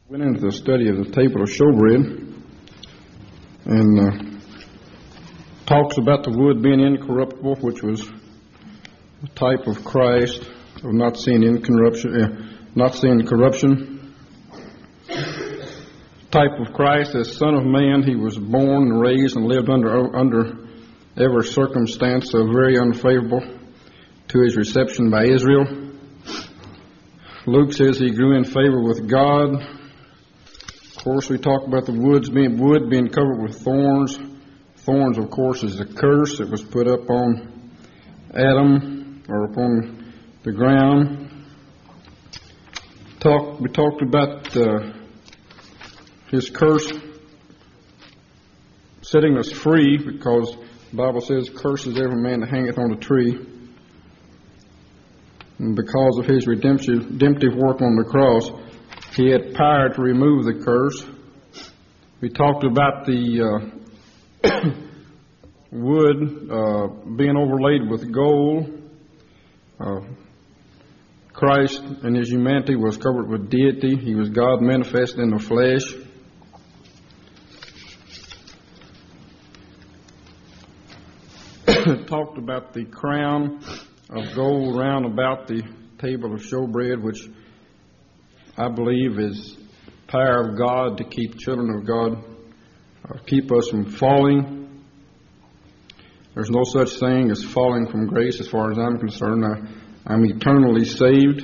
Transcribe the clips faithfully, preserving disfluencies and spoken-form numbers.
Went into the study of the table of showbread and uh, talks about the wood being incorruptible, which was a type of Christ, of not seeing incorruption, uh, not seeing corruption. Type of Christ as Son of Man, he was born and raised and lived under under every circumstance so very unfavorable to his reception by Israel. Luke says he grew in favor with God. Of course, we talk about the woods being wood being covered with thorns. Thorns, of course, is a curse that was put up on Adam or upon the ground. Talk, we talked about uh, his curse setting us free, because the Bible says, "Curses every man that hangeth on a tree." And because of his redemptive, redemptive work on the cross, he had power to remove the curse. We talked about the uh, wood uh, being overlaid with gold. Uh, Christ in his humanity was covered with deity. He was God manifest in the flesh. Talked about the crown of gold round about the table of showbread, which I believe is power of God to keep children of God, uh, keep us from falling. There's no such thing as falling from grace as far as I'm concerned. I, I'm eternally saved.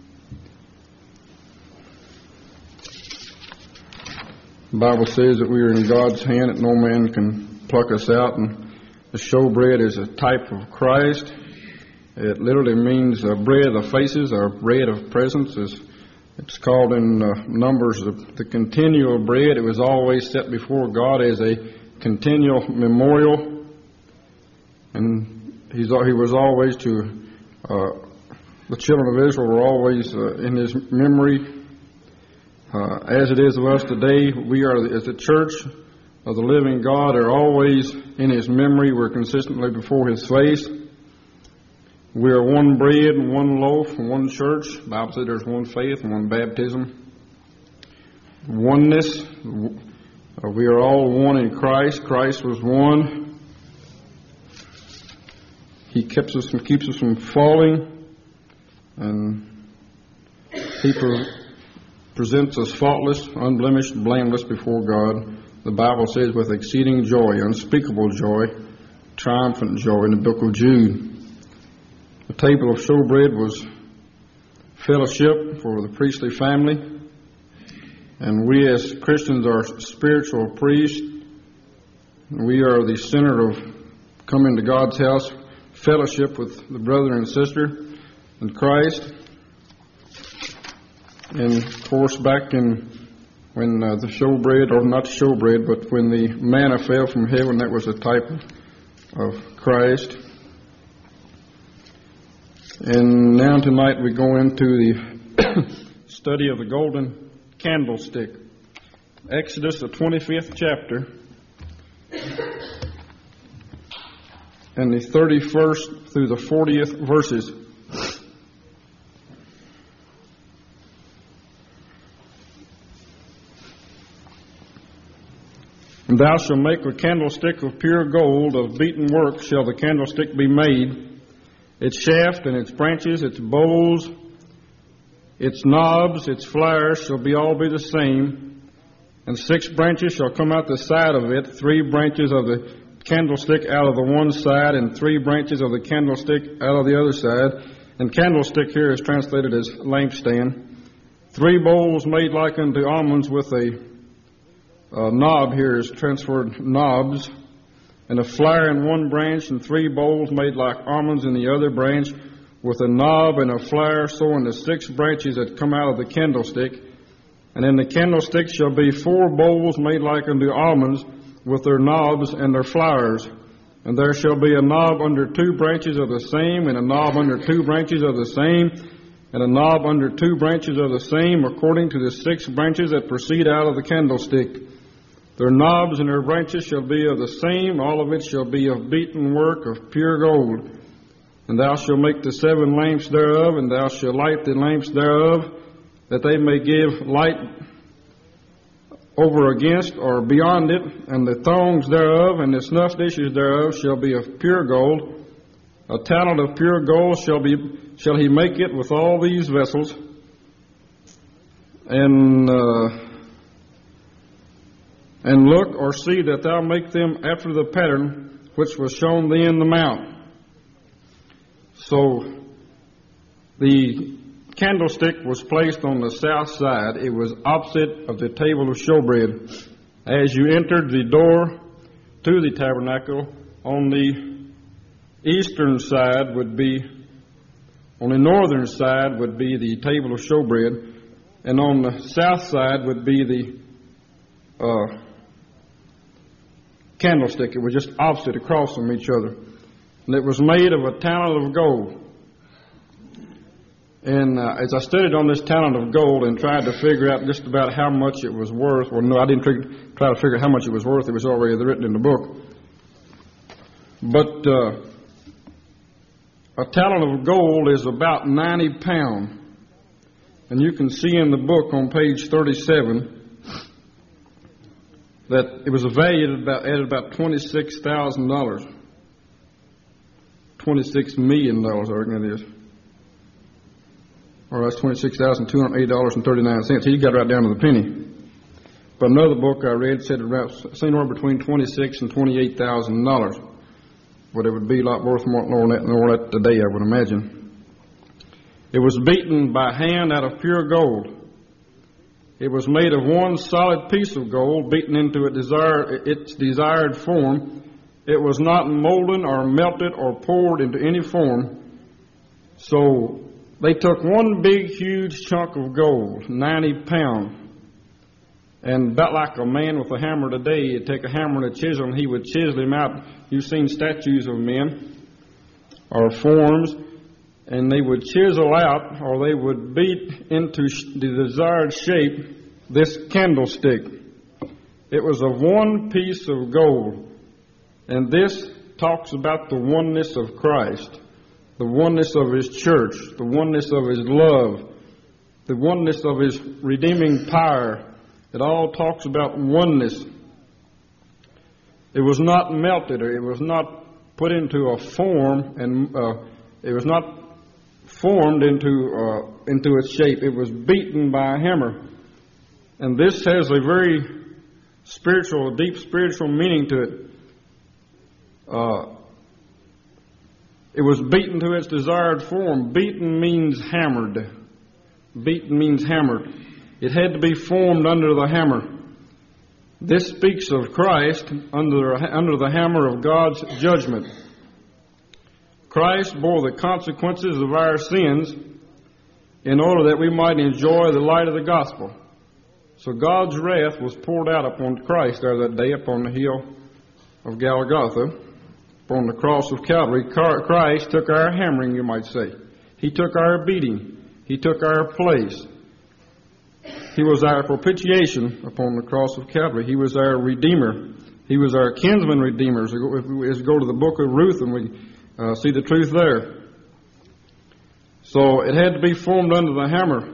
The Bible says that we are in God's hand, that no man can pluck us out, and the showbread is a type of Christ. It literally means uh, bread of the faces, or bread of presence. Is It's called in uh, Numbers the, the continual bread. It was always set before God as a continual memorial. And he's, he was always to, uh, the children of Israel were always uh, in his memory. Uh, as it is of us today, we are, as the church of the living God, are always in his memory. We're consistently before his face. We are one bread and one loaf and one church. The Bible says there's one faith and one baptism. Oneness. We are all one in Christ. Christ was one. He keeps us, keeps us from falling, and he pre- presents us faultless, unblemished, blameless before God. The Bible says with exceeding joy, unspeakable joy, triumphant joy in the book of Jude. The table of showbread was fellowship for the priestly family, and we as Christians are spiritual priests. We are the center of coming to God's house, fellowship with the brother and sister in Christ. And of course, back in when uh, the showbread, or not showbread, but when the manna fell from heaven, that was a type of, of Christ. And now tonight we go into the study of the golden candlestick. Exodus, the twenty-fifth chapter, and the thirty-first through the fortieth verses. And thou shalt make a candlestick of pure gold, of beaten work shall the candlestick be made. Its shaft and its branches, its bowls, its knobs, its flowers shall be all be the same. And six branches shall come out the side of it, three branches of the candlestick out of the one side, and three branches of the candlestick out of the other side. And candlestick here is translated as lampstand. Three bowls made like unto almonds, with a, a knob here is transferred knobs. And a flower in one branch, and three bowls made like almonds in the other branch, with a knob and a flower, so in the six branches that come out of the candlestick. And in the candlestick shall be four bowls made like unto almonds, with their knobs and their flowers. And there shall be a knob under two branches of the same, and a knob under two branches of the same, and a knob under two branches of the same, according to the six branches that proceed out of the candlestick. Their knobs and their branches shall be of the same, all of it shall be of beaten work of pure gold. And thou shalt make the seven lamps thereof, and thou shalt light the lamps thereof, that they may give light over against or beyond it, and the thongs thereof and the snuff dishes thereof shall be of pure gold. A talent of pure gold shall be shall he make it with all these vessels. And uh, and look or see that thou make them after the pattern which was shown thee in the mount. So the candlestick was placed on the south side. It was opposite of the table of showbread. As you entered the door to the tabernacle, on the eastern side would be, on the northern side would be the table of showbread, and on the south side would be the uh, candlestick. It was just opposite across from each other. And it was made of a talent of gold. And uh, as I studied on this talent of gold and tried to figure out just about how much it was worth, well, no, I didn't tr- try to figure out how much it was worth. It was already written in the book. But uh, a talent of gold is about ninety pounds. And you can see in the book on page thirty-seven that it was valued at about, at about twenty-six thousand dollars. twenty-six million dollars, I reckon it is. Or that's twenty-six thousand two hundred eighty dollars and thirty-nine cents. He got right down to the penny. But another book I read said around somewhere between twenty-six and twenty-eight thousand dollars. But it would be a lot worth more than that, more than that today, I would imagine. It was beaten by hand out of pure gold. It was made of one solid piece of gold, beaten into a desire, its desired form. It was not molten or melted or poured into any form. So they took one big, huge chunk of gold, ninety pounds, and about like a man with a hammer today, he'd take a hammer and a chisel, and he would chisel him out. You've seen statues of men or forms, and they would chisel out, or they would beat into the desired shape, this candlestick. It was of one piece of gold, and this talks about the oneness of Christ, the oneness of His church, the oneness of His love, the oneness of His redeeming power. It all talks about oneness. It was not melted, or it was not put into a form, and uh, it was not formed into uh, into its shape. It was beaten by a hammer. And this has a very spiritual, deep spiritual meaning to it. Uh, it was beaten to its desired form. Beaten means hammered. Beaten means hammered. It had to be formed under the hammer. This speaks of Christ under, under the hammer of God's judgment. Christ bore the consequences of our sins in order that we might enjoy the light of the gospel. So God's wrath was poured out upon Christ there that day upon the hill of Golgotha, upon the cross of Calvary. Christ took our hammering, you might say. He took our beating. He took our place. He was our propitiation upon the cross of Calvary. He was our Redeemer. He was our kinsman Redeemer. As we go to the book of Ruth and we uh, see the truth there. So it had to be formed under the hammer.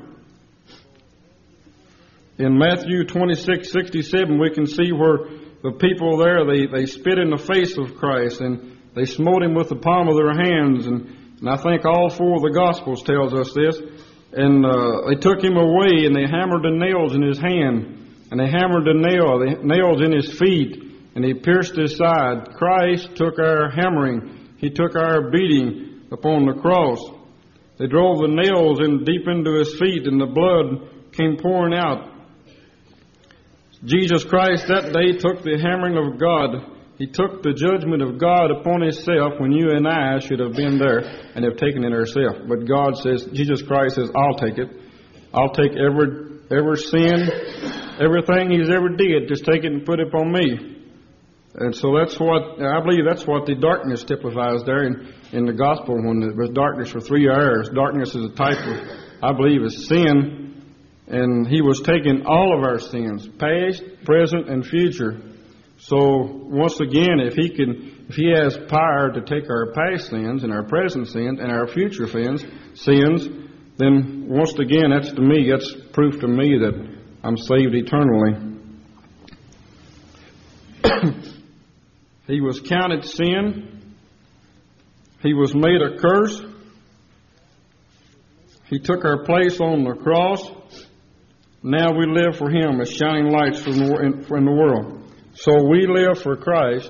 In Matthew twenty-six sixty-seven, we can see where the people there, they, they spit in the face of Christ and they smote Him with the palm of their hands. And, and I think all four of the Gospels tells us this. And uh, they took Him away, and they hammered the nails in His hand, and they hammered the nail, the nails in His feet, and He pierced His side. Christ took our hammering. He took our beating upon the cross. They drove the nails in deep into His feet, and the blood came pouring out. Jesus Christ that day took the hammering of God. He took the judgment of God upon Himself when you and I should have been there and have taken it ourselves. But God says, Jesus Christ says, I'll take it. I'll take every every sin, everything He's ever did, just take it and put it upon me. And so that's what, I believe that's what the darkness typifies there in, in the gospel when it was darkness for three hours. Darkness is a type of, I believe, is sin. And He was taking all of our sins, past, present, and future. So once again, if He can, if He has power to take our past sins and our present sins and our future sins, sins, then once again, that's to me, that's proof to me that I'm saved eternally. He was counted sin. He was made a curse. He took our place on the cross. Now we live for Him as shining lights in the world. So we live for Christ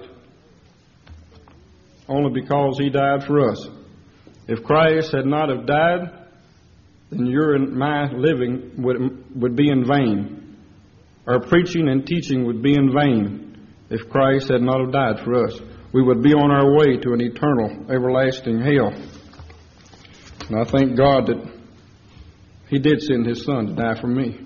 only because He died for us. If Christ had not have died, then your and my living would, would be in vain. Our preaching and teaching would be in vain if Christ had not have died for us. We would be on our way to an eternal, everlasting hell. And I thank God that He did send His Son to die for me.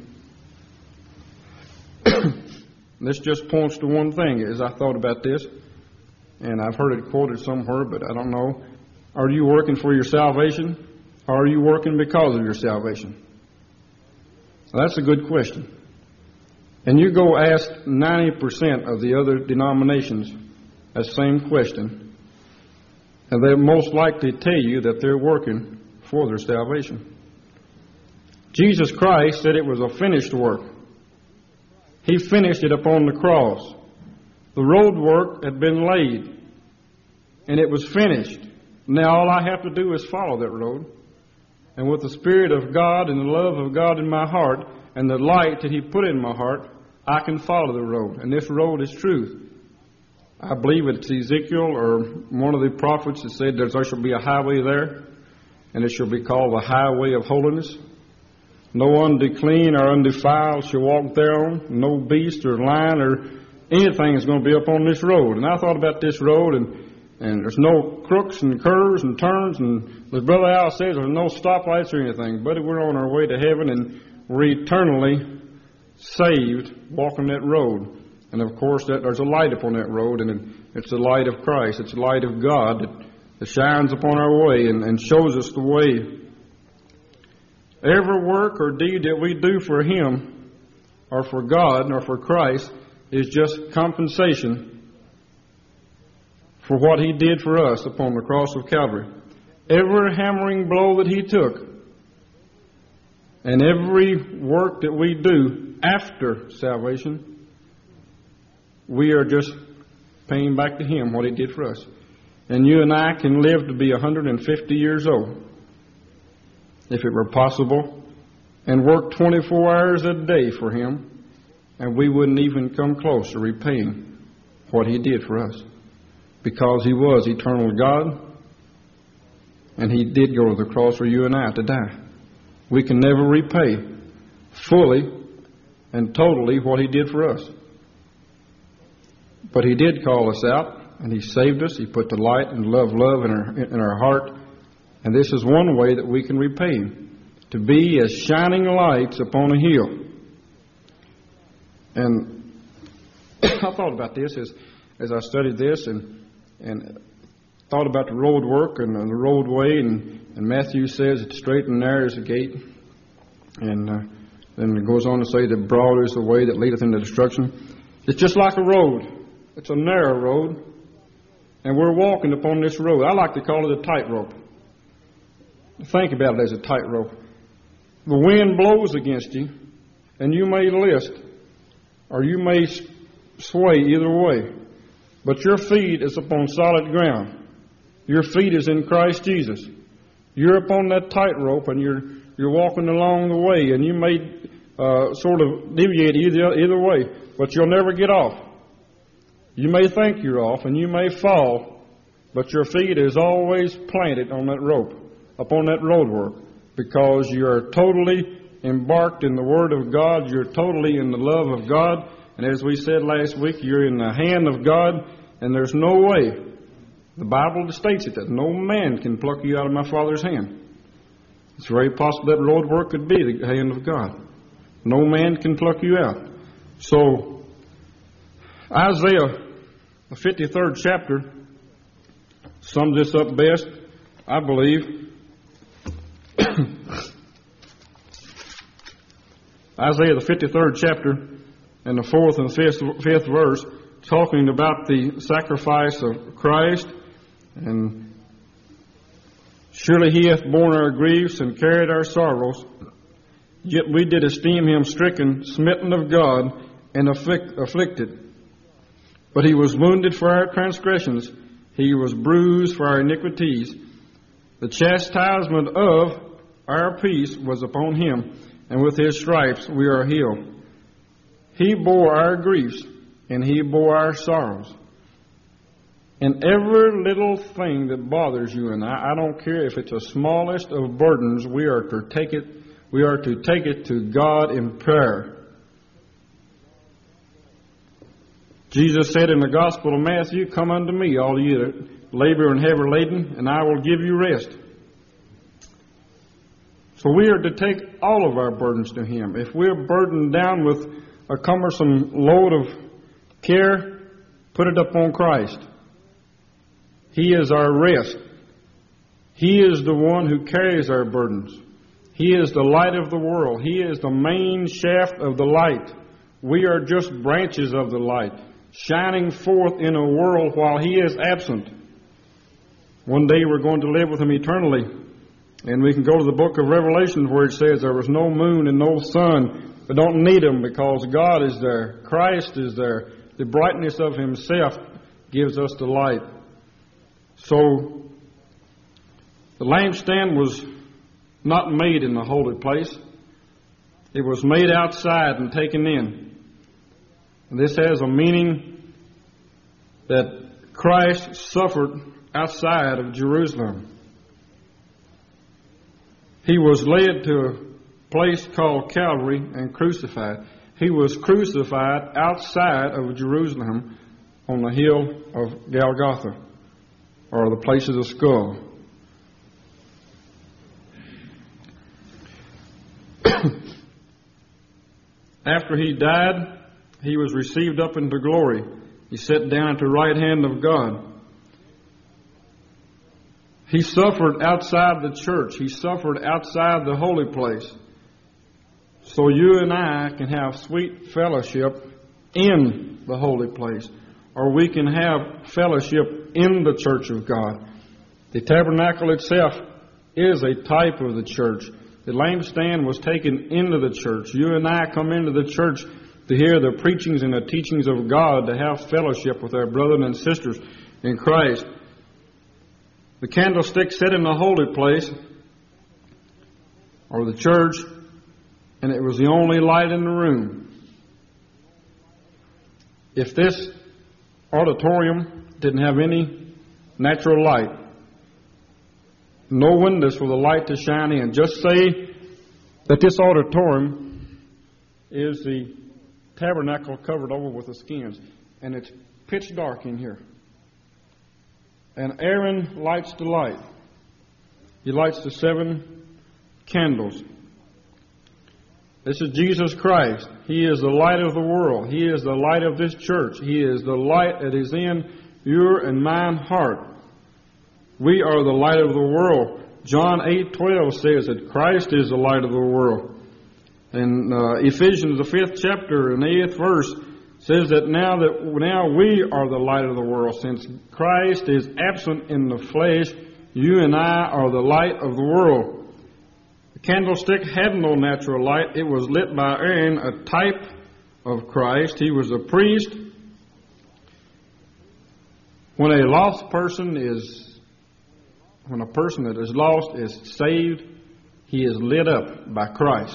This just points to one thing as I thought about this, and I've heard it quoted somewhere, but I don't know. Are you working for your salvation, or are you working because of your salvation? Well, that's a good question. And you go ask ninety percent of the other denominations that same question, and they'll most likely tell you that they're working for their salvation. Jesus Christ said it was a finished work. He finished it upon the cross. The road work had been laid, and it was finished. Now all I have to do is follow that road. And with the Spirit of God and the love of God in my heart and the light that He put in my heart, I can follow the road. And this road is truth. I believe it's Ezekiel or one of the prophets that said there shall be a highway there, and it shall be called the highway of holiness. No unclean or undefiled shall walk thereon. No beast or lion or anything is going to be up on this road. And I thought about this road, and, and there's no crooks and curves and turns. And as Brother Al says, there's no stoplights or anything. But we're on our way to heaven, and we're eternally saved walking that road. And of course, that there's a light upon that road, and it's the light of Christ. It's the light of God that, that shines upon our way and, and shows us the way. Every work or deed that we do for Him, or for God, or for Christ, is just compensation for what He did for us upon the cross of Calvary. Every hammering blow that He took, and every work that we do after salvation, we are just paying back to Him what He did for us. And you and I can live to be one hundred fifty years old, if it were possible, and work twenty-four hours a day for Him, and we wouldn't even come close to repaying what He did for us, because He was eternal God, and He did go to the cross for you and I to die. We can never repay fully and totally what He did for us. But He did call us out, and He saved us. He put the light and love, love in our, in our heart. And this is one way that we can repay Him, to be as shining lights upon a hill. And I thought about this as, as I studied this and, and thought about the road work and the roadway. And, and Matthew says it's straight and narrow is the gate. And uh, then it goes on to say that broad is the way that leadeth into destruction. It's just like a road. It's a narrow road. And we're walking upon this road. I like to call it a tightrope. Think about it as a tightrope. The wind blows against you, and you may list, or you may sway either way. But your feet is upon solid ground. Your feet is in Christ Jesus. You're upon that tightrope, and you're you're walking along the way, and you may uh, sort of deviate either either way, but you'll never get off. You may think you're off, and you may fall, but your feet is always planted on that rope, upon that road work, because you are totally embarked in the Word of God. You're totally in the love of God. And as we said last week, you're in the hand of God, and there's no way. The Bible states it, that no man can pluck you out of my Father's hand. It's very possible that road work could be the hand of God. No man can pluck you out. So, Isaiah, the fifty-third chapter, sums this up best, I believe. Isaiah, the fifty-third chapter, and the fourth and fifth, fifth verse, talking about the sacrifice of Christ. And surely He hath borne our griefs and carried our sorrows, yet we did esteem Him stricken, smitten of God, and afflict, afflicted. But he was wounded for our transgressions. He was bruised for our iniquities. The chastisement of our peace was upon him, and with his stripes we are healed. He bore our griefs, and he bore our sorrows. And every little thing that bothers you and I, I don't care if it's the smallest of burdens, we are to take it, we are to take it to God in prayer. Jesus said in the Gospel of Matthew, "Come unto me, all ye that labor and heavy laden, and I will give you rest." So we are to take all of our burdens to him. If we're burdened down with a cumbersome load of care, put it upon Christ. He is our rest. He is the one who carries our burdens. He is the light of the world. He is the main shaft of the light. We are just branches of the light, shining forth in a world while he is absent. One day we're going to live with him eternally. And we can go to the book of Revelation where it says there was no moon and no sun. We don't need them because God is there. Christ is there. The brightness of himself gives us the light. So the lampstand was not made in the holy place. It was made outside and taken in. And this has a meaning that Christ suffered outside of Jerusalem. He was led to a place called Calvary and crucified. He was crucified outside of Jerusalem on the hill of Golgotha, or the place of the skull. After he died, he was received up into glory. He sat down at the right hand of God. He suffered outside the church. He suffered outside the holy place. So you and I can have sweet fellowship in the holy place, or we can have fellowship in the church of God. The tabernacle itself is a type of the church. The lampstand was taken into the church. You and I come into the church to hear the preachings and the teachings of God, to have fellowship with our brothers and sisters in Christ. The candlestick set in the holy place, or the church, and it was the only light in the room. If this auditorium didn't have any natural light, no windows for the light to shine in, just say that this auditorium is the tabernacle covered over with the skins, and it's pitch dark in here. And Aaron lights the light. He lights the seven candles. This is Jesus Christ. He is the light of the world. He is the light of this church. He is the light that is in your and mine heart. We are the light of the world. John eight twelve says that Christ is the light of the world. And uh, Ephesians, the fifth chapter and the eighth verse, says that now that now we are the light of the world. Since Christ is absent in the flesh, you and I are the light of the world. The candlestick had no natural light. It was lit by Aaron, a type of Christ. He was a priest. When a lost person is, when a person that is lost is saved, he is lit up by Christ.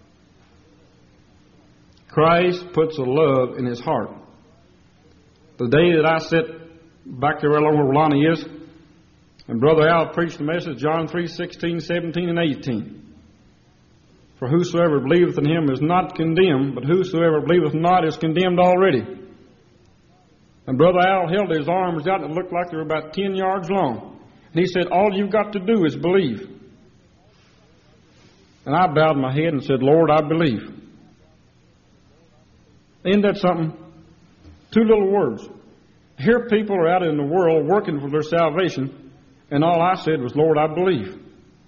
Christ puts a love in his heart. The day that I sit back there right over where Lonnie is, and Brother Al preached the message, John three sixteen, seventeen, and eighteen. For whosoever believeth in him is not condemned, but whosoever believeth not is condemned already. And Brother Al held his arms out and it looked like they were about ten yards long. And he said, all you've got to do is believe. And I bowed my head and said, Lord, I believe. Isn't that something? Two little words. Here people are out in the world working for their salvation, and all I said was, Lord, I believe.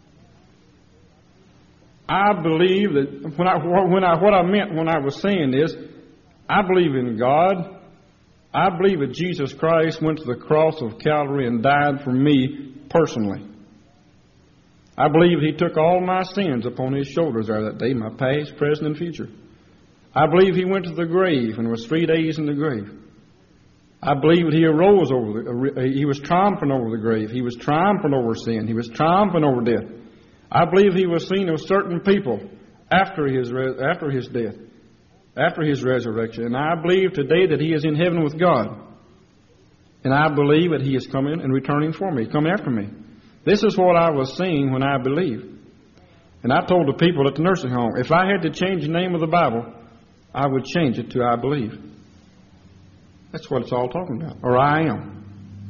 I believe that when I, when I, what I meant when I was saying this, I believe in God. I believe that Jesus Christ went to the cross of Calvary and died for me personally. I believe he took all my sins upon his shoulders there that day, my past, present, and future. I believe he went to the grave and was three days in the grave. I believe that he arose over the, he was triumphant over the grave. He was triumphant over sin. He was triumphant over death. I believe he was seen of certain people after his, after his death, after his resurrection. And I believe today that he is in heaven with God. And I believe that he is coming and returning for me, coming after me. This is what I was seeing when I believed. And I told the people at the nursing home, if I had to change the name of the Bible, I would change it to I believe. That's what it's all talking about. Or I am.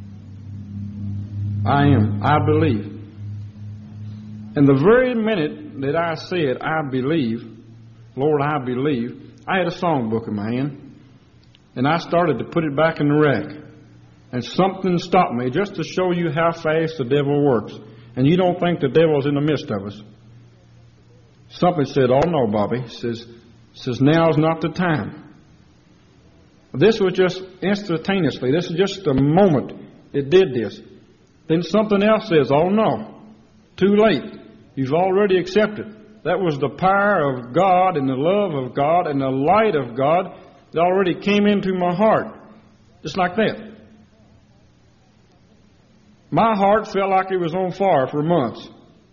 I am. I believe. And the very minute that I said, I believe, Lord, I believe, I had a songbook in my hand. And I started to put it back in the rack. And something stopped me just to show you how fast the devil works. And you don't think the devil's in the midst of us. Something said, oh no, Bobby. It says, says now's not the time. This was just instantaneously. This is just a moment it did this. Then something else says, oh no, too late. You've already accepted. That was the power of God and the love of God and the light of God that already came into my heart. Just like that. My heart felt like it was on fire for months.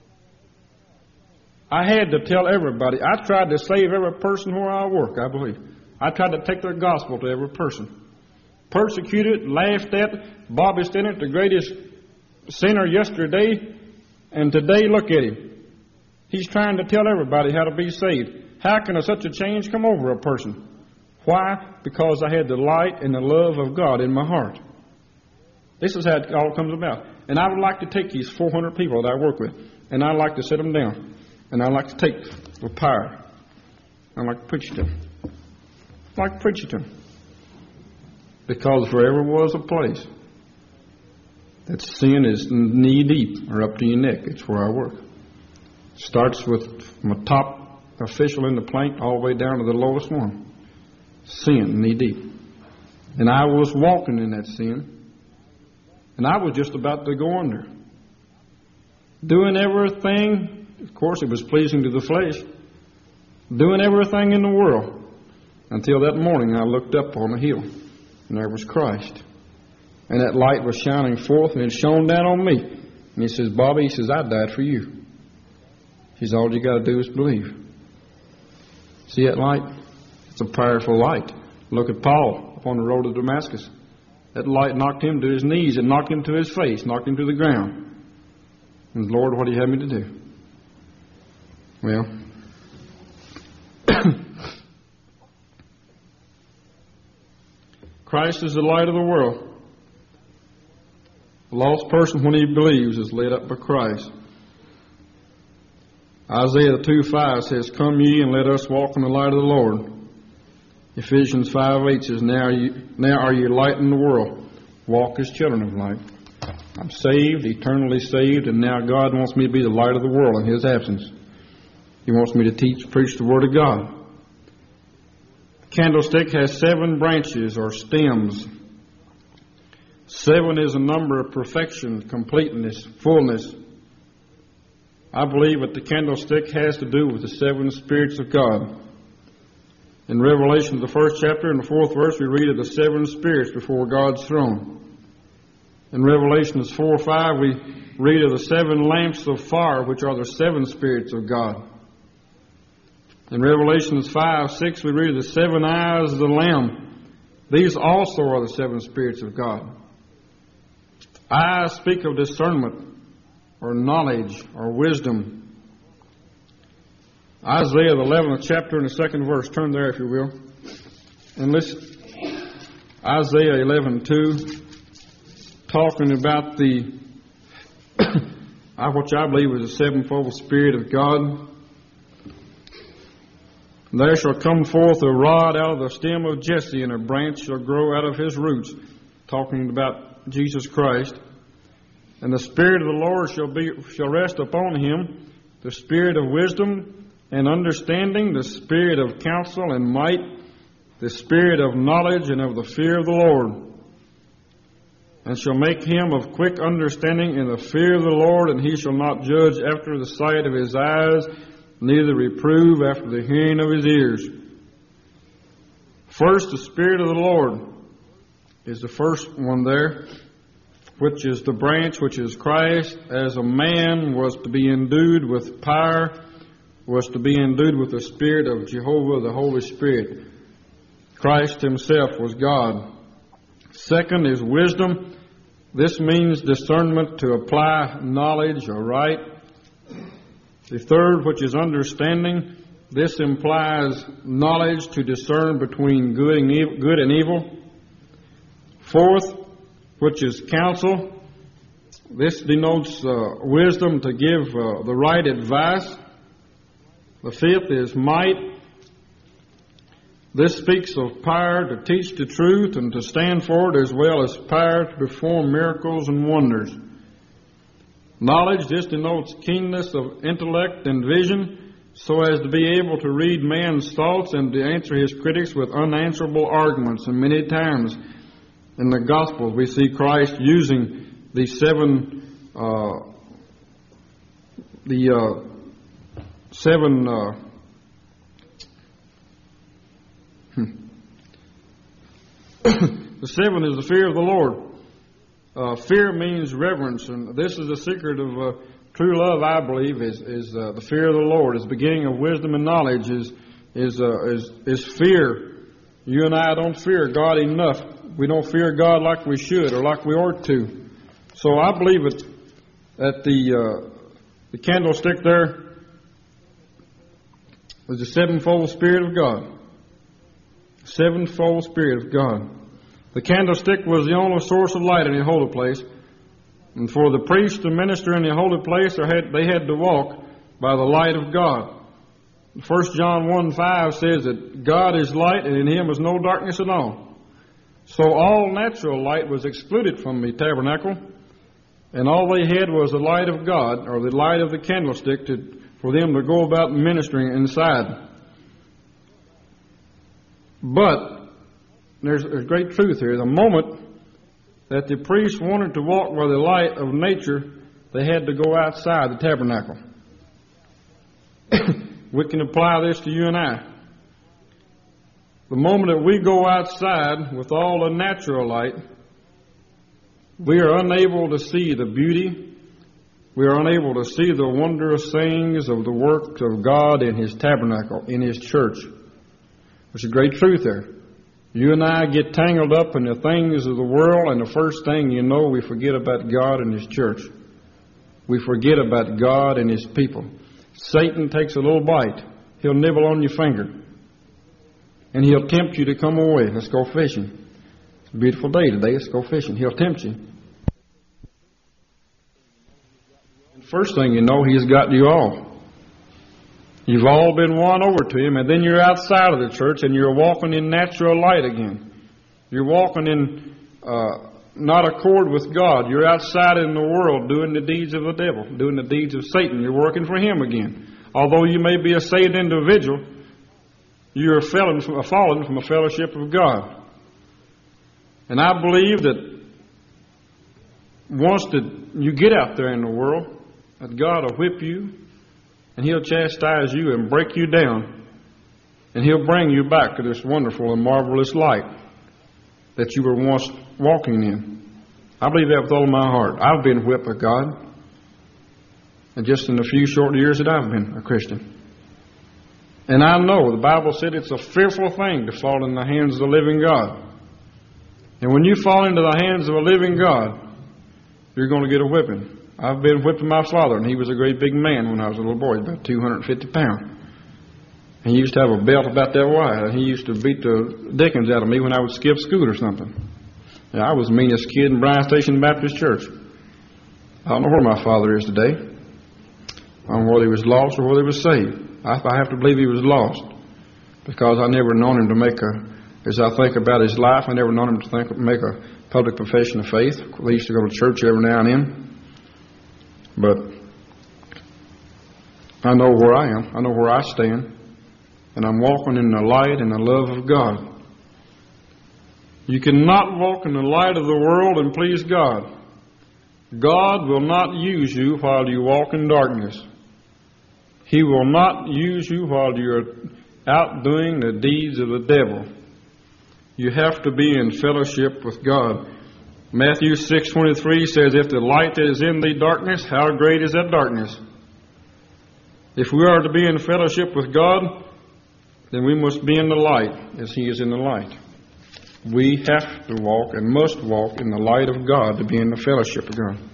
I had to tell everybody. I tried to save every person where I work, I believe. I tried to take their gospel to every person. Persecuted, laughed at. Bobby Stennett, the greatest sinner yesterday, and today look at him. He's trying to tell everybody how to be saved. How can such a change come over a person? Why? Because I had the light and the love of God in my heart. This is how it all comes about. And I would like to take these four hundred people that I work with, and I'd like to sit them down. And I'd like to take the power. I'd like to preach to them. I'd like to preach to them. Because if there ever was a place that sin is knee deep or up to your neck, it's where I work. It starts with from a top official in the plank all the way down to the lowest one. Sin knee deep. And I was walking in that sin. And I was just about to go under. Doing everything, of course it was pleasing to the flesh, doing everything in the world. Until that morning I looked up on the hill, and there was Christ. And that light was shining forth, and it shone down on me. And he says, Bobby, he says, I died for you. He says, all you got to do is believe. See that light? It's a powerful light. Look at Paul upon the road to Damascus. That light knocked him to his knees and knocked him to his face, knocked him to the ground. And Lord, what do you have me to do? Well, Christ is the light of the world. The lost person, when he believes, is led up by Christ. Isaiah two five says, come ye and let us walk in the light of the Lord. Ephesians five eight says, now, you, now are you light in the world. Walk as children of light. I'm saved, eternally saved, and now God wants me to be the light of the world in his absence. He wants me to teach, preach the Word of God. The candlestick has seven branches or stems. Seven is a number of perfection, completeness, fullness. I believe that the candlestick has to do with the seven spirits of God. In Revelation, the first chapter, in the fourth verse, we read of the seven spirits before God's throne. In Revelation four five, we read of the seven lamps of fire, which are the seven spirits of God. In Revelation five six, we read of the seven eyes of the Lamb. These also are the seven spirits of God. Eyes speak of discernment, or knowledge, or wisdom. Isaiah, the eleventh chapter, and the second verse. Turn there, if you will. And listen. Isaiah eleven two, talking about the, which I believe is the sevenfold Spirit of God. There shall come forth a rod out of the stem of Jesse, and a branch shall grow out of his roots. Talking about Jesus Christ. And the Spirit of the Lord shall be shall rest upon him, the Spirit of wisdom and understanding, the Spirit of counsel and might, the Spirit of knowledge and of the fear of the Lord. And shall make him of quick understanding in the fear of the Lord, and he shall not judge after the sight of his eyes, neither reprove after the hearing of his ears. First, the Spirit of the Lord. is the first one there, which is the branch, which is Christ, as a man was to be endued with power, was to be endued with the Spirit of Jehovah, the Holy Spirit. Christ himself was God. Second is wisdom. This means discernment, to apply knowledge or right. The third, which is understanding, this implies knowledge to discern between good and evil. Good and evil. Fourth, which is counsel. This denotes uh, wisdom to give uh, the right advice. The fifth is might. This speaks of power to teach the truth and to stand for it, as well as power to perform miracles and wonders. Knowledge, this denotes keenness of intellect and vision, so as to be able to read man's thoughts and to answer his critics with unanswerable arguments. And many times in the Gospels we see Christ using these seven, uh, the uh, seven, uh, hmm. the seven is the fear of the Lord. Uh, fear means reverence, and this is the secret of uh, true love, I believe, is, is uh, the fear of the Lord. Is the beginning of wisdom and knowledge, is, is, uh, is, is fear. You and I don't fear God enough. We don't fear God like we should or like we ought to. So I believe that, that the, uh, the candlestick there is the sevenfold Spirit of God. Sevenfold Spirit of God. The candlestick was the only source of light in the holy place. And for the priest to minister in the holy place, they had, they had to walk by the light of God. First John one five says that God is light, and in him is no darkness at all. So all natural light was excluded from the tabernacle, and all they had was the light of God, or the light of the candlestick, to, for them to go about ministering inside. But there's, there's great truth here. The moment that the priests wanted to walk by the light of nature, they had to go outside the tabernacle. We can apply this to you and I. The moment that we go outside with all the natural light, we are unable to see the beauty. We are unable to see the wondrous things of the work of God in his tabernacle, in his church. There's a great truth there. You and I get tangled up in the things of the world, and the first thing you know, we forget about God and his church. We forget about God and his people. Satan takes a little bite. He'll nibble on your finger. And he'll tempt you to come away. Let's go fishing. It's a beautiful day today. Let's go fishing. He'll tempt you. And first thing you know, he's got you all. You've all been won over to him, and then you're outside of the church and you're walking in natural light again. You're walking in uh, not accord with God. You're outside in the world doing the deeds of the devil, doing the deeds of Satan. You're working for him again. Although you may be a saved individual, you're fallen from, fallen from a fellowship of God. And I believe that once that you get out there in the world, that God will whip you, and he'll chastise you and break you down. And he'll bring you back to this wonderful and marvelous light that you were once walking in. I believe that with all my heart. I've been whipped by God. And just in the few short years that I've been a Christian. And I know the Bible said it's a fearful thing to fall in the hands of the living God. And when you fall into the hands of a living God, you're going to get a whipping. I've been whipping my father, and he was a great big man when I was a little boy, about two hundred fifty pounds. And he used to have a belt about that wide, and he used to beat the dickens out of me when I would skip school or something. And I was the meanest kid in Bryan Station Baptist Church. I don't know where my father is today. I don't know whether he was lost or whether he was saved. I, I have to believe he was lost, because I never known him to make a, as I think about his life, I never known him to think, make a public profession of faith. We used to go to church every now and then. But I know where I am. I know where I stand. And I'm walking in the light and the love of God. You cannot walk in the light of the world and please God. God will not use you while you walk in darkness. He will not use you while you're out doing the deeds of the devil. You have to be in fellowship with God. Matthew six twenty-three says, if the light that is in thee darkness, how great is that darkness? If we are to be in fellowship with God, then we must be in the light as He is in the light. We have to walk and must walk in the light of God to be in the fellowship of God.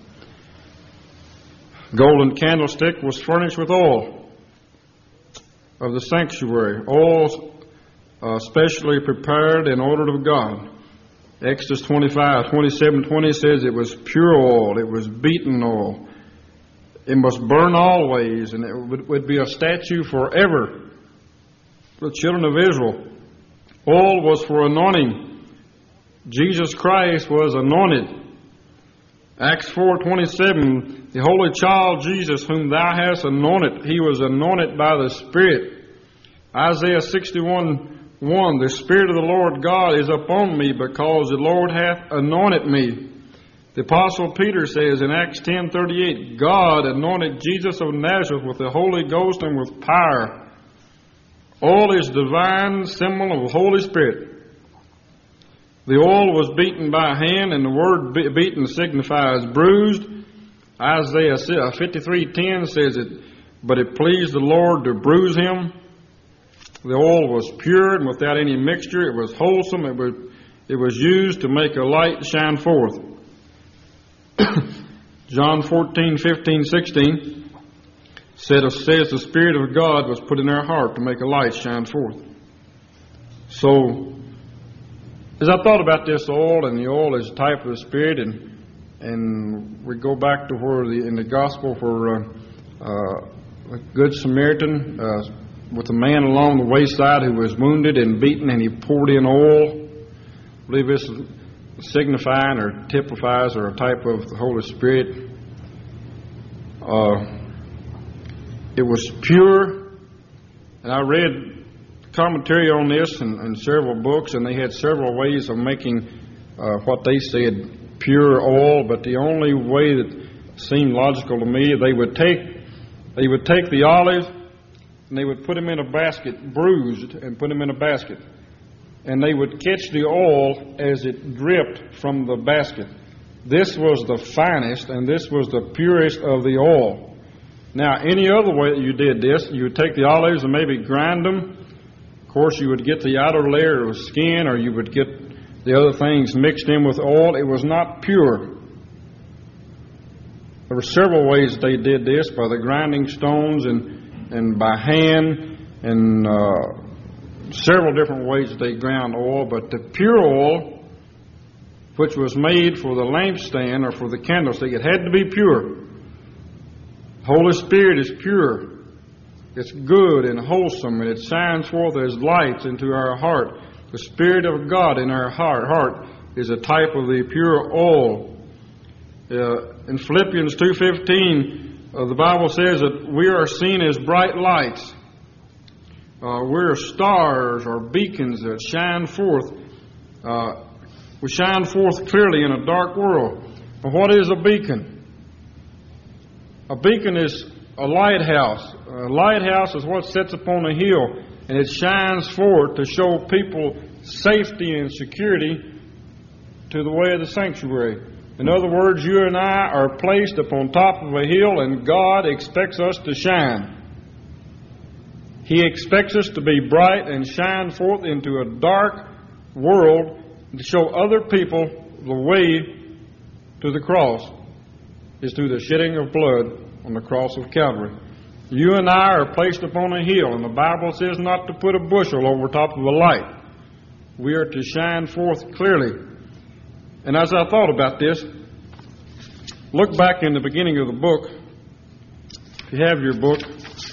Golden candlestick was furnished with oil of the sanctuary, oil uh, specially prepared and ordered of God. Exodus twenty-five, twenty-seven, twenty says it was pure oil, it was beaten oil. It must burn always, and it would, would be a statue forever for the children of Israel. Oil was for anointing. Jesus Christ was anointed. Acts four twenty-seven, the holy child Jesus whom thou hast anointed, he was anointed by the Spirit. Isaiah sixty-one one, the Spirit of the Lord God is upon me, because the Lord hath anointed me. The Apostle Peter says in Acts ten thirty-eight, God anointed Jesus of Nazareth with the Holy Ghost and with power. Oil is divine symbol of the Holy Spirit. The oil was beaten by hand, and the word beaten signifies bruised. Isaiah fifty-three ten says it, but it pleased the Lord to bruise him. The oil was pure and without any mixture. It was wholesome. It was, it was used to make a light shine forth. John fourteen, fifteen, sixteen said, says the Spirit of God was put in our heart to make a light shine forth. So, as I thought about this oil, and the oil is a type of the Spirit, and and we go back to where the, in the Gospel where uh, uh, a Good Samaritan uh, with a man along the wayside who was wounded and beaten, and he poured in oil. I believe this is signifying or typifies or a type of the Holy Spirit. Uh, it was pure, and I read commentary on this in, in several books, and they had several ways of making uh, what they said pure oil, but the only way that seemed logical to me, they would take they would take the olives and they would put them in a basket, bruised, and put them in a basket. And they would catch the oil as it dripped from the basket. This was the finest, and this was the purest of the oil. Now, any other way that you did this, you would take the olives and maybe grind them. Of course, you would get the outer layer of skin, or you would get the other things mixed in with oil. It was not pure. There were several ways they did this, by the grinding stones and and by hand, and uh, several different ways that they ground oil. But the pure oil, which was made for the lampstand or for the candlestick, it had to be pure. Holy Spirit is pure. It's good and wholesome, and it shines forth as lights into our heart. The Spirit of God in our heart, heart is a type of the pure oil. Uh, in Philippians two fifteen, Uh, the Bible says that we are seen as bright lights. Uh, we're stars or beacons that shine forth. Uh, we shine forth clearly in a dark world. But what is a beacon? A beacon is a lighthouse. A lighthouse is what sits upon a hill, and it shines forth to show people safety and security to the way of the sanctuary. In other words, you and I are placed upon top of a hill, and God expects us to shine. He expects us to be bright and shine forth into a dark world to show other people the way to the cross is through the shedding of blood on the cross of Calvary. You and I are placed upon a hill, and the Bible says not to put a bushel over top of a light. We are to shine forth clearly. And as I thought about this, look back in the beginning of the book. If you have your book,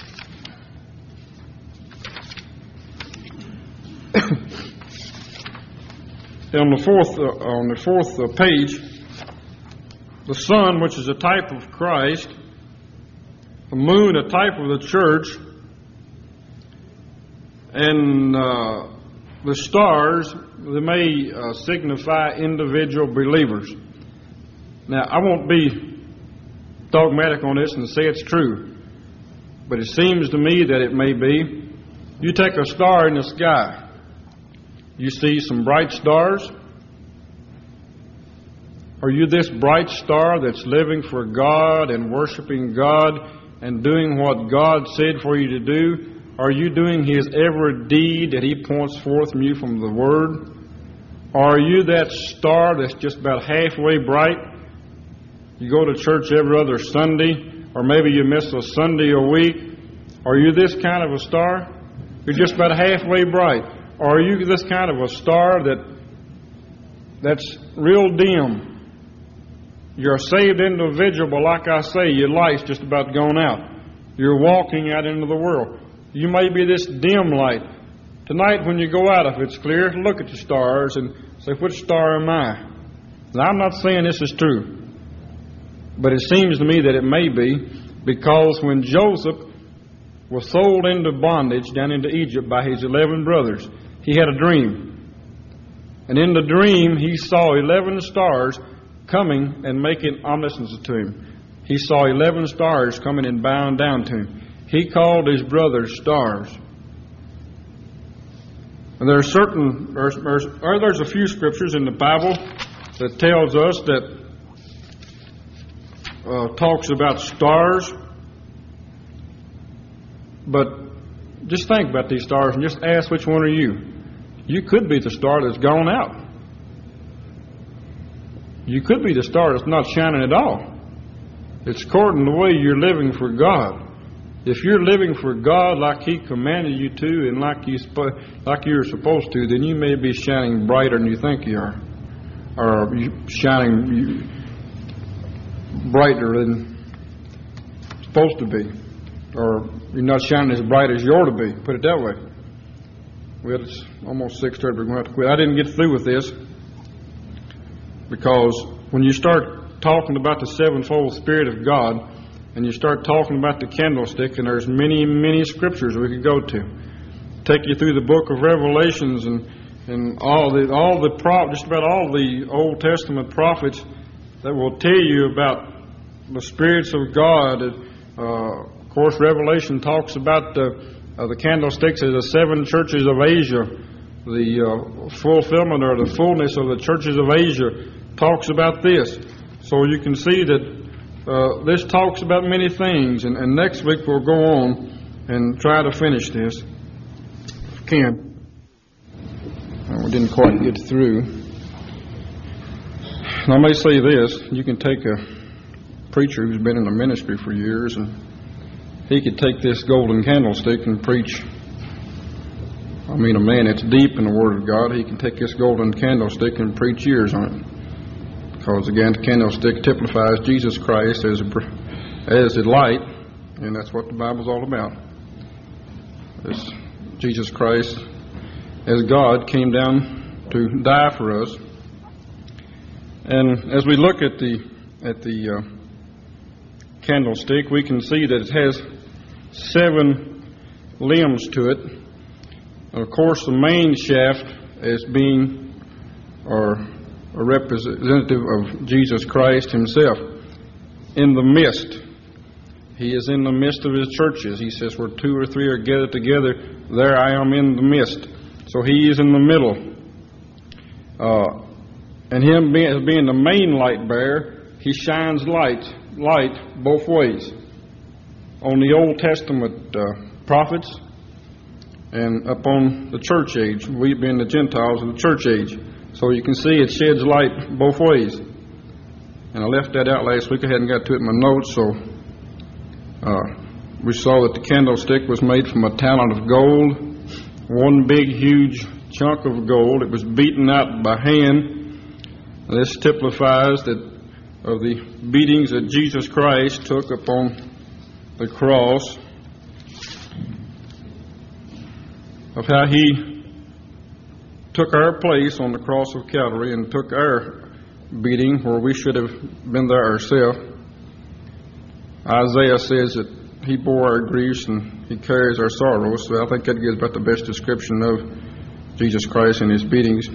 on the fourth uh, on the fourth uh, page, the sun, which is a type of Christ, the moon, a type of the church, and uh, the stars, they may uh, signify individual believers. Now, I won't be dogmatic on this and say it's true, but it seems to me that it may be. You take a star in the sky, You see some bright stars? Are you this bright star that's living for God and worshiping God and doing what God said for you to do? Are you doing His every deed that He points forth from you from the Word? Or are you that star that's just about halfway bright? You go to church every other Sunday, or maybe you miss a Sunday a week. Are you this kind of a star? You're just about halfway bright. Or are you this kind of a star that that's real dim? You're a saved individual, but like I say, your light's just about gone out. You're walking out into the world. You may be this dim light. Tonight when you go out, if it's clear, look at the stars and say, which star am I? Now, I'm not saying this is true, but it seems to me that it may be, because when Joseph was sold into bondage down into Egypt by his eleven brothers, he had a dream. And in the dream, he saw eleven stars coming and making obeisance to him. He saw eleven stars coming and bowing down to him. He called his brothers stars. And there are certain, there's, there's, or there's a few scriptures in the Bible that tells us that uh, talks about stars. But just think about these stars and just ask, which one are you? You could be the star that's gone out. You could be the star that's not shining at all. It's according to the way you're living for God. If you're living for God like He commanded you to and like, you, like you're supposed to, then you may be shining brighter than you think you are. Or shining brighter than you're supposed to be. Or you're not shining as bright as you ought to be. Put it that way. Well, it's almost six thirty. We're going to have to quit. I didn't get through with this, because when you start talking about the sevenfold Spirit of God, and you start talking about the candlestick, and there's many, many scriptures we could go to, take you through the book of Revelations and and all the all the pro, just about all the Old Testament prophets that will tell you about the spirits of God. Uh, of course, Revelation talks about the uh, the candlesticks as the seven churches of Asia. The uh, fulfillment or the fullness of the churches of Asia talks about this. So you can see that uh, this talks about many things. And, and next week we'll go on and try to finish this. If we can. Uh, we didn't quite get through. And I may say this. You can take a preacher who's been in the ministry for years, and he could take this golden candlestick and preach. I mean, a man that's deep in the Word of God, he can take this golden candlestick and preach years on it. Because, again, the candlestick typifies Jesus Christ as a, as a light, and that's what the Bible's all about. As Jesus Christ, as God, came down to die for us. And as we look at the at the uh, candlestick, we can see that it has seven limbs to it. Of course, the main shaft as being or a representative of Jesus Christ Himself. In the midst, He is in the midst of His churches. He says, where two or three are gathered together, there I am in the midst. So He is in the middle. Uh, and Him being, as being the main light bearer, He shines light, light both ways. On the Old Testament uh, prophets, and upon the church age, we being the Gentiles of the church age. So you can see it sheds light both ways. And I left that out last week. I hadn't got to it in my notes, so uh, we saw that the candlestick was made from a talent of gold, one big, huge chunk of gold. It was beaten out by hand. This typifies that of the beatings that Jesus Christ took upon the cross, of how He took our place on the cross of Calvary and took our beating where we should have been there ourselves. Isaiah says that He bore our griefs and He carries our sorrows. So I think that gives about the best description of Jesus Christ and His beatings.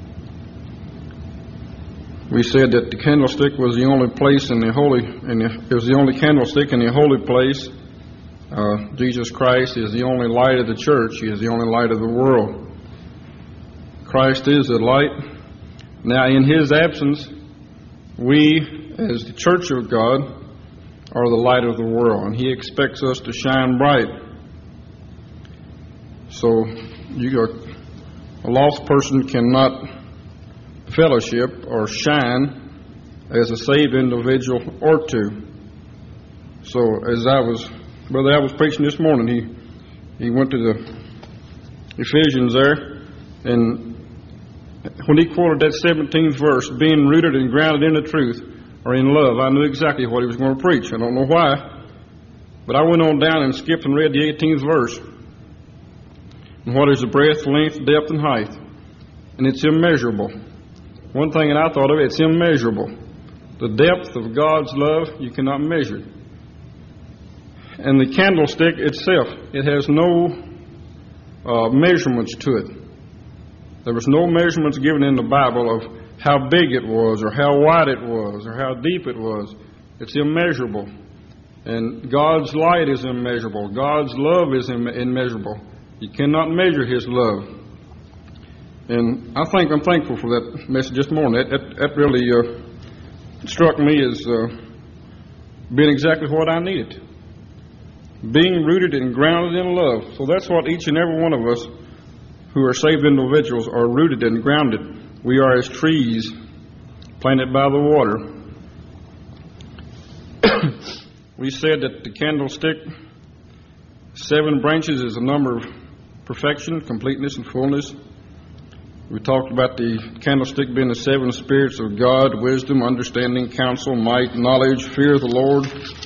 We said that the candlestick was the only place in the holy, in the, it was the only candlestick in the holy place. Uh, Jesus Christ is the only light of the church. He is the only light of the world. Of Christ is the light. Now, in His absence, we, as the church of God, are the light of the world, and He expects us to shine bright. So, you are, a lost person cannot fellowship or shine as a saved individual ought to. So, as I was, Brother, I was preaching this morning, he, he went to the Ephesians there, and when he quoted that seventeenth verse, being rooted and grounded in the truth, or in love, I knew exactly what he was going to preach. I don't know why, but I went on down and skipped and read the eighteenth verse. And what is the breadth, length, depth, and height? And it's immeasurable. One thing that I thought of, it's immeasurable. The depth of God's love, you cannot measure. And the candlestick itself, it has no uh, measurements to it. There was no measurements given in the Bible of how big it was, or how wide it was, or how deep it was. It's immeasurable. And God's light is immeasurable. God's love is im- immeasurable. You cannot measure His love. And I think I'm thankful for that message this morning. That, that, that really uh, struck me as uh, being exactly what I needed. Being rooted and grounded in love. So that's what each and every one of us who are saved individuals are rooted and grounded. We are as trees planted by the water. We said that the candlestick, seven branches, is a number of perfection, completeness, and fullness. We talked about the candlestick being the seven spirits of God: wisdom, understanding, counsel, might, knowledge, fear of the Lord.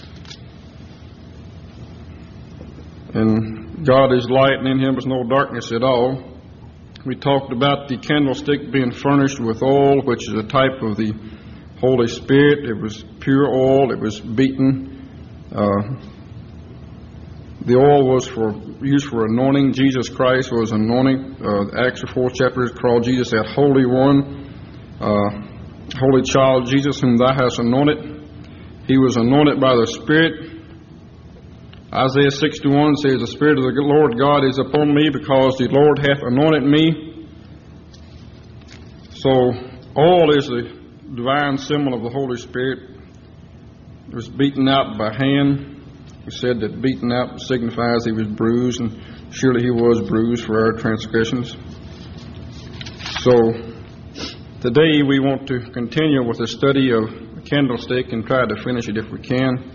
And God is light, and in Him is no darkness at all. We talked about the candlestick being furnished with oil, which is a type of the Holy Spirit. It was pure oil. It was beaten. Uh, the oil was for used for anointing. Jesus Christ was anointing. Uh, Acts the fourth chapter called Jesus that Holy One, uh, Holy Child, Jesus whom Thou hast anointed. He was anointed by the Spirit. Isaiah sixty-one says, the Spirit of the Lord God is upon me, because the Lord hath anointed me. So, oil is the divine symbol of the Holy Spirit. It was beaten out by hand. We said that beaten out signifies He was bruised, and surely He was bruised for our transgressions. So, today we want to continue with the study of the candlestick and try to finish it if we can.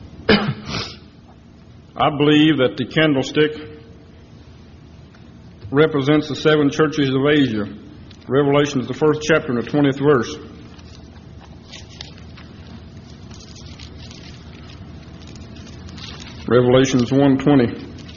I believe that the candlestick represents the seven churches of Asia. Revelation is the first chapter and the twentieth verse. Revelations one twenty.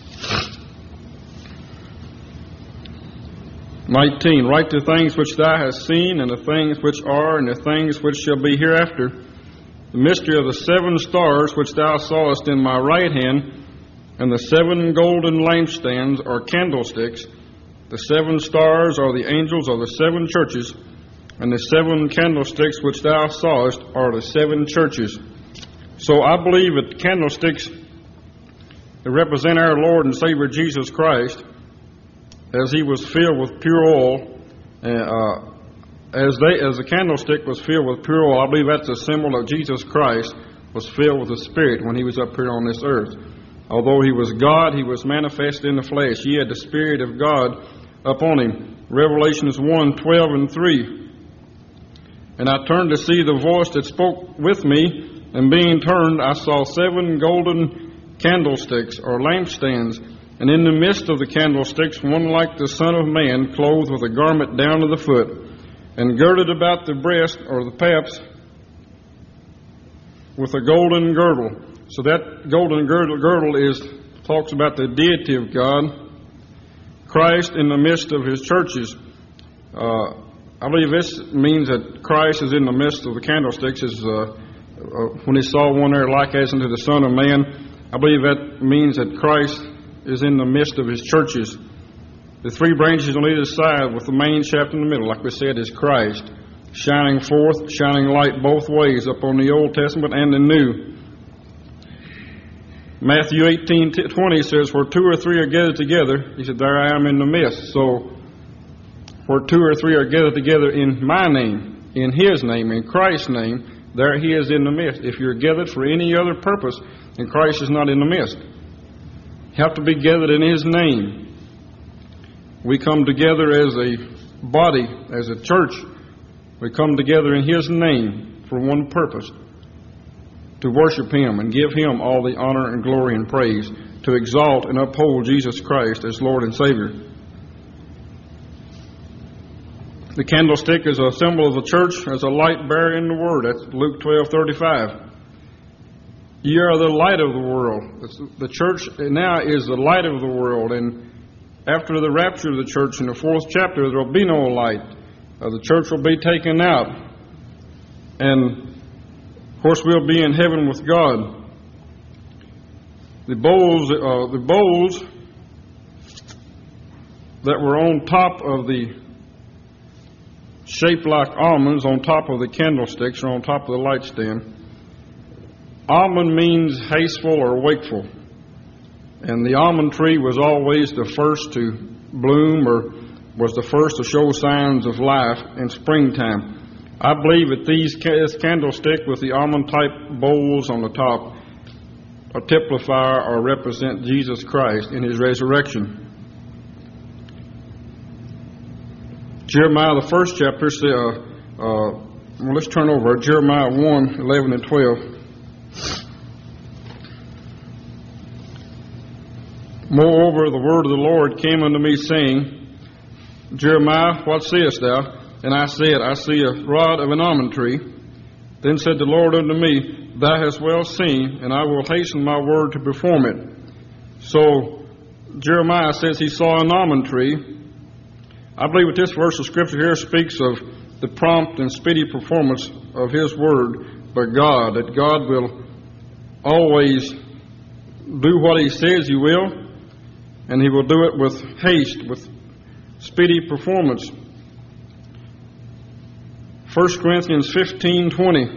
nineteen. Write the things which thou hast seen, and the things which are, and the things which shall be hereafter. The mystery of the seven stars which thou sawest in my right hand, and the seven golden lampstands are candlesticks. The seven stars are the angels of the seven churches, and the seven candlesticks which thou sawest are the seven churches. So I believe that the candlesticks that represent our Lord and Savior Jesus Christ, as He was filled with pure oil, uh, as they as the candlestick was filled with pure oil. I believe that's a symbol of Jesus Christ was filled with the Spirit when He was up here on this earth. Although He was God, He was manifested in the flesh. He had the Spirit of God upon Him. Revelations one, twelve and three. And I turned to see the voice that spoke with me, and being turned, I saw seven golden candlesticks, or lampstands, and in the midst of the candlesticks, one like the Son of Man, clothed with a garment down to the foot, and girded about the breast, or the paps, with a golden girdle. So that golden girdle, girdle is talks about the deity of God, Christ in the midst of His churches. Uh, I believe this means that Christ is in the midst of the candlesticks. Is uh, uh, when He saw one there like as unto the Son of Man, I believe that means that Christ is in the midst of His churches. The three branches on either side, with the main shaft in the middle, like we said, is Christ, shining forth, shining light both ways upon the Old Testament and the New. Matthew eighteen twenty says, where two or three are gathered together, He said, there I am in the midst. So where two or three are gathered together in my name, in His name, in Christ's name, there He is in the midst. If you're gathered for any other purpose, then Christ is not in the midst. You have to be gathered in His name. We come together as a body, as a church. We come together in His name for one purpose: to worship Him and give Him all the honor and glory and praise, to exalt and uphold Jesus Christ as Lord and Savior. The candlestick is a symbol of the church as a light bearer in the Word. That's Luke twelve thirty-five. Ye are the light of the world. The church now is the light of the world, and after the rapture of the church in the fourth chapter, there will be no light. Uh, the church will be taken out, and of course we'll be in heaven with God. The bowls, uh, the bowls that were on top of the shaped like almonds on top of the candlesticks or on top of the light stand. Almond means hasteful or wakeful. And the almond tree was always the first to bloom, or was the first to show signs of life in springtime. I believe that these this candlestick with the almond-type bowls on the top are typify or represent Jesus Christ in His resurrection. Jeremiah, the first chapter, uh, uh, well, let's turn over. Jeremiah one, eleven and twelve. Moreover, the word of the Lord came unto me, saying, Jeremiah, what seest thou? And I said, I see a rod of an almond tree. Then said the Lord unto me, Thou hast well seen, and I will hasten my word to perform it. So Jeremiah says he saw an almond tree. I believe that this verse of Scripture here speaks of the prompt and speedy performance of His word by God, that God will always do what He says He will, and He will do it with haste, with speedy performance. First Corinthians fifteen twenty.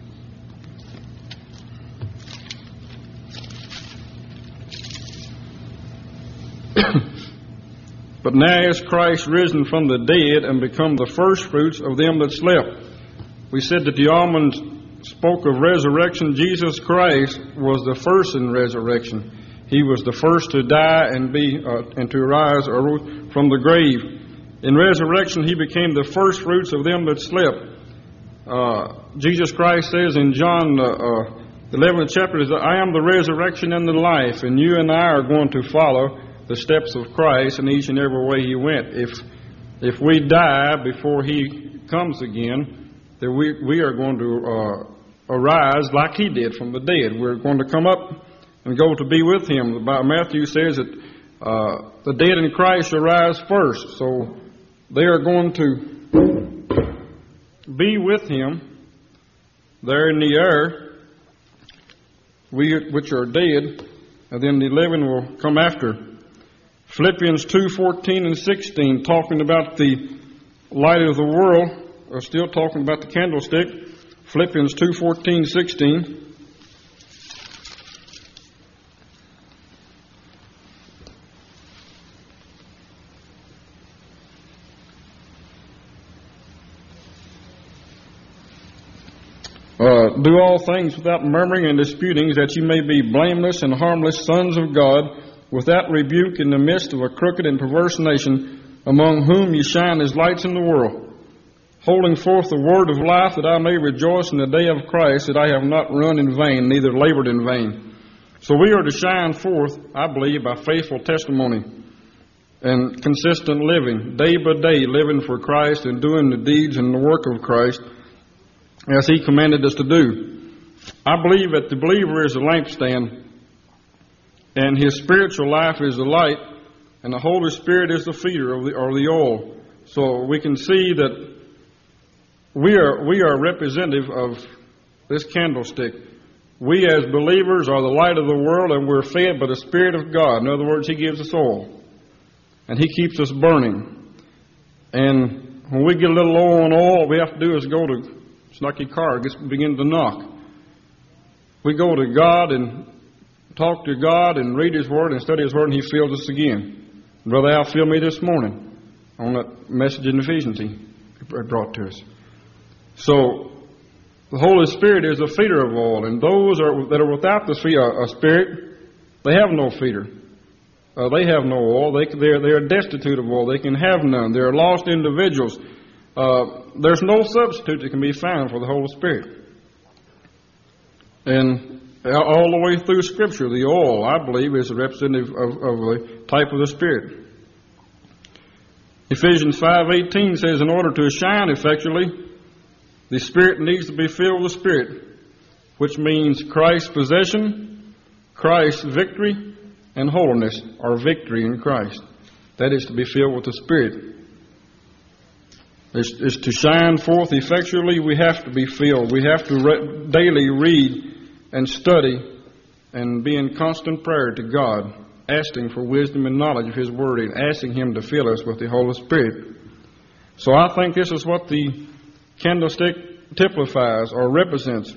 But now is Christ risen from the dead and become the firstfruits of them that slept. We said that the almonds spoke of resurrection. Jesus Christ was the first in resurrection. He was the first to die and be uh, and to rise from the grave. In resurrection, He became the firstfruits of them that slept. Uh, Jesus Christ says in John uh, uh, the eleventh chapter, that I am the resurrection and the life, and you and I are going to follow the steps of Christ in each and every way He went. If if we die before He comes again, then we, we are going to uh, arise like He did from the dead. We're going to come up and go to be with Him. Matthew says that uh, the dead in Christ shall rise first. So they are going to be with Him there in the air, we which are dead, and then the living will come after. Philippians two fourteen and sixteen, talking about the light of the world, are still talking about the candlestick. Philippians two fourteen, sixteen. Uh, do all things without murmuring and disputing, that you may be blameless and harmless sons of God, without rebuke in the midst of a crooked and perverse nation, among whom ye shine as lights in the world, holding forth the word of life, that I may rejoice in the day of Christ, that I have not run in vain, neither labored in vain. So we are to shine forth, I believe, by faithful testimony and consistent living, day by day, living for Christ and doing the deeds and the work of Christ as He commanded us to do. I believe that the believer is a lampstand, and his spiritual life is the light, and the Holy Spirit is the feeder of the, or the oil. So we can see that we are we are representative of this candlestick. We as believers are the light of the world, and we're fed by the Spirit of God. In other words, He gives us oil, and He keeps us burning. And when we get a little low on oil, what we have to do is go to, it's like your car, it gets, begin to knock. We go to God and talk to God and read His Word and study His Word, and He fills us again. Brother Al filled me this morning. on that message in Ephesians he brought to us. So the Holy Spirit is a feeder of all, and those are, that are without the uh, Spirit, they have no feeder. Uh, they have no oil. They they're they're destitute of oil. They can have none. They're lost individuals. Uh, there's no substitute that can be found for the Holy Spirit. And all the way through Scripture, the oil, I believe, is a representative of, of the type of the Spirit. Ephesians five eighteen says, in order to shine effectually, the Spirit needs to be filled with the Spirit, which means Christ's possession, Christ's victory, and holiness, or victory in Christ. That is to be filled with the Spirit. Is, is to shine forth effectually, we have to be filled. We have to re- daily read and study and be in constant prayer to God, asking for wisdom and knowledge of His Word and asking Him to fill us with the Holy Spirit. So I think this is what the candlestick typifies or represents.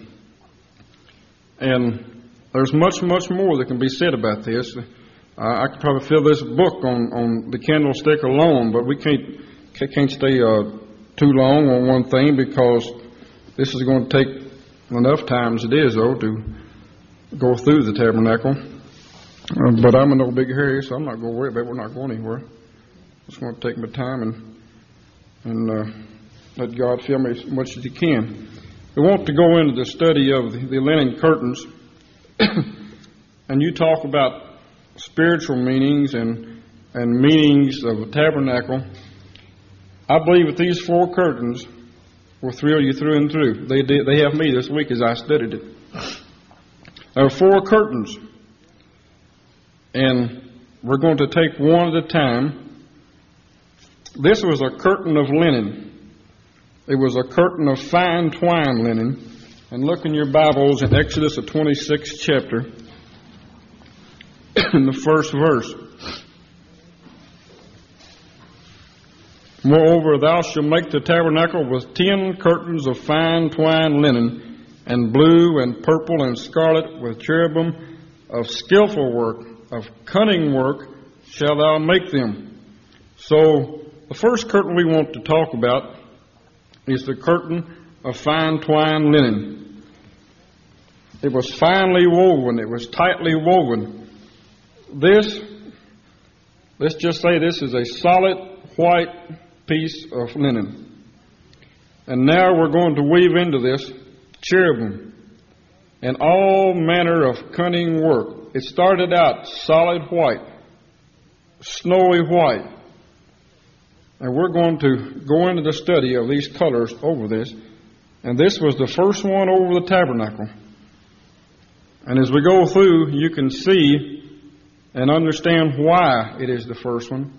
And there's much, much more that can be said about this. Uh, I could probably fill this book on, on the candlestick alone, but we can't can't stay uh, too long on one thing because this is going to take enough time as it is, though, to go through the tabernacle. Uh, but I'm in no big hurry, so I'm not going to worry about it. We're not going anywhere. I'm just going to take my time and and uh, let God fill me as much as He can. We want to go into the study of the, the linen curtains, and you talk about spiritual meanings and and meanings of a tabernacle. I believe that these four curtains will thrill you through and through. They did, they have me this week as I studied it. There are four curtains, and we're going to take one at a time. This was a curtain of linen. It was a curtain of fine twine linen. And look in your Bibles in Exodus, the twenty-sixth chapter, in the first verse. Moreover, thou shalt make the tabernacle with ten curtains of fine twine linen, and blue and purple and scarlet, with cherubim of skillful work, of cunning work, shalt thou make them. So, the first curtain we want to talk about is the curtain of fine twine linen. It was finely woven. It was tightly woven. This, let's just say this is a solid white piece of linen. And now we're going to weave into this cherubim and all manner of cunning work. It started out solid white, snowy white. And we're going to go into the study of these colors over this. And this was the first one over the tabernacle. And as we go through, you can see and understand why it is the first one.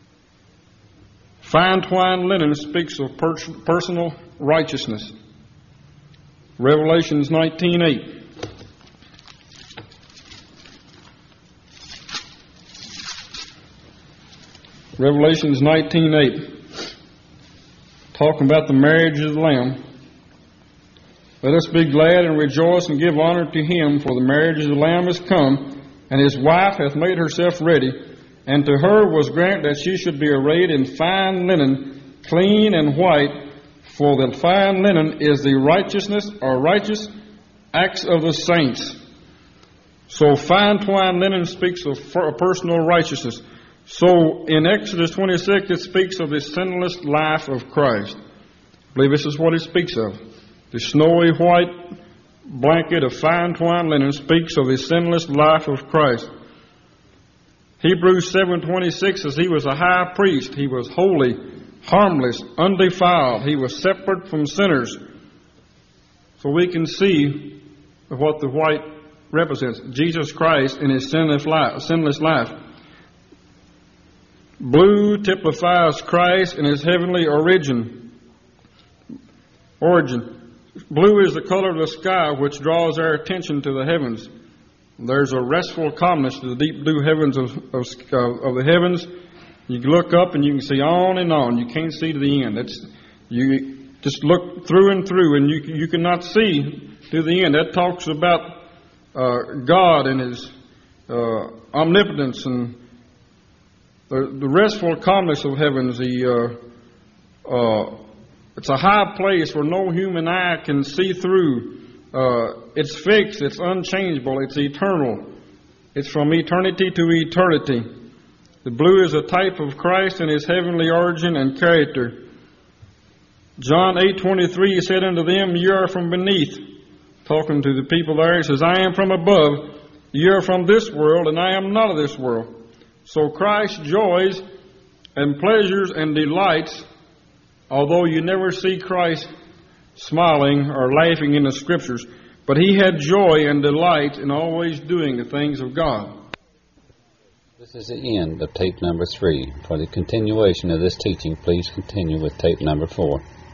Fine twine linen speaks of per- personal righteousness. Revelations nineteen eight. Revelations nineteen eight. Talking about the marriage of the Lamb. Let us be glad and rejoice and give honor to Him, for the marriage of the Lamb is come, and His wife hath made herself ready. And to her was granted that she should be arrayed in fine linen, clean and white, for the fine linen is the righteousness or righteous acts of the saints. So fine twine linen speaks of personal righteousness. So in Exodus twenty-six, it speaks of the sinless life of Christ. I believe this is what it speaks of. The snowy white blanket of fine twine linen speaks of the sinless life of Christ. Hebrews seven twenty-six says He was a high priest. He was holy, harmless, undefiled. He was separate from sinners. So we can see what the white represents. Jesus Christ in His sinless life. Sinless life. Blue typifies Christ in His heavenly origin. Origin. Blue is the color of the sky which draws our attention to the heavens. There's a restful calmness to the deep blue heavens of, of, of the heavens. You can look up and you can see on and on. You can't see to the end. That's, you just look through and through, and you you cannot see to the end. That talks about uh, God and His uh, omnipotence and the uh, the restful calmness of heaven is the, uh, uh, it's a high place where no human eye can see through. Uh, it's fixed, it's unchangeable, it's eternal. It's from eternity to eternity. The blue is a type of Christ and His heavenly origin and character. John eight twenty-three said unto them, "You are from beneath." Talking to the people there, He says, "I am from above. You are from this world, and I am not of this world." So Christ's joys and pleasures and delights, although you never see Christ smiling or laughing in the Scriptures, but He had joy and delight in always doing the things of God. This is the end of tape number three. For the continuation of this teaching, please continue with tape number four.